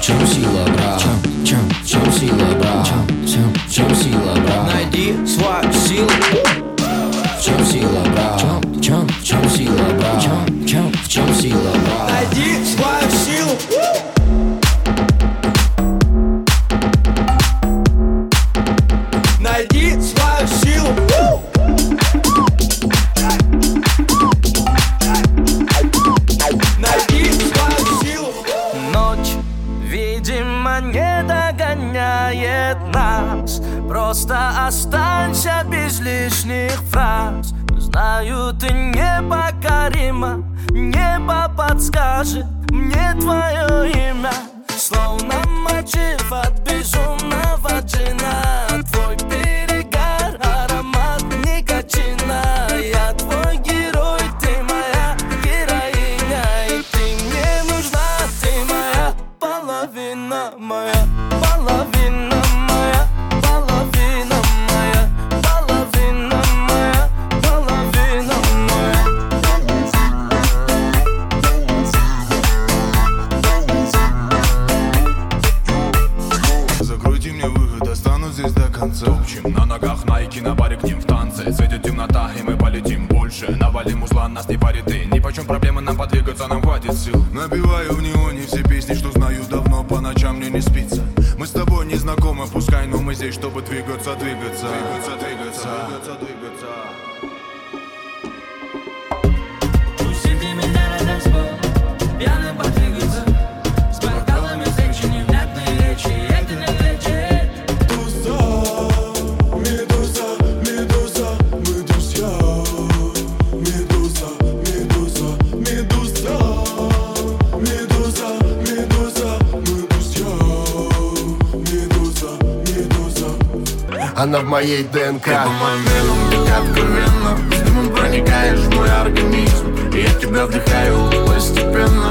чем сила, брат? В чем сила, брат? В чем сила, брат? Найди свою силу. В чем сила, брат? В чем сила, брат? В чем сила, брат? Найди свою силу. Найди свою силу. Найди свою силу. Ночь, видимо, не догоняет нас. Просто останься без лишних фраз. Знаю, ты непокорима. Небо подскажет мне твое имя. Словно мотив от безумного джина. Твой перегар, аромат никотина. Я твой герой, ты моя героиня. И ты мне нужна, ты моя половина, моя половина, моя половина, моя половина, моя половина, моя. Закройте мне выход, останусь здесь до конца. Топчем на ногах, найки на баре, к ним в танце. Светит темнота, и мы полетим больше. Навалим узла, нас не парит и нипочем проблемы нам подвигаться, нам хватит сил. Набиваю в неоне все песни, что знаю давно. По ночам мне не спится. Мы с тобой не знакомы, пускай, но мы здесь, чтобы двигаться, двигаться. Пусти меня на танцпол, пьяным подвигаться. С бокалами встречи, невнятные речи, это не лечит. Медуза, медуза, мы друзья. Медуза, медуза, медуза. Медуза, медуза, мы друзья. Медуза, медуза. Она в моей ДНК. Ты по моим венам, как откровенно. С дымом проникаешь в мой организм, и я тебя вдыхаю постепенно.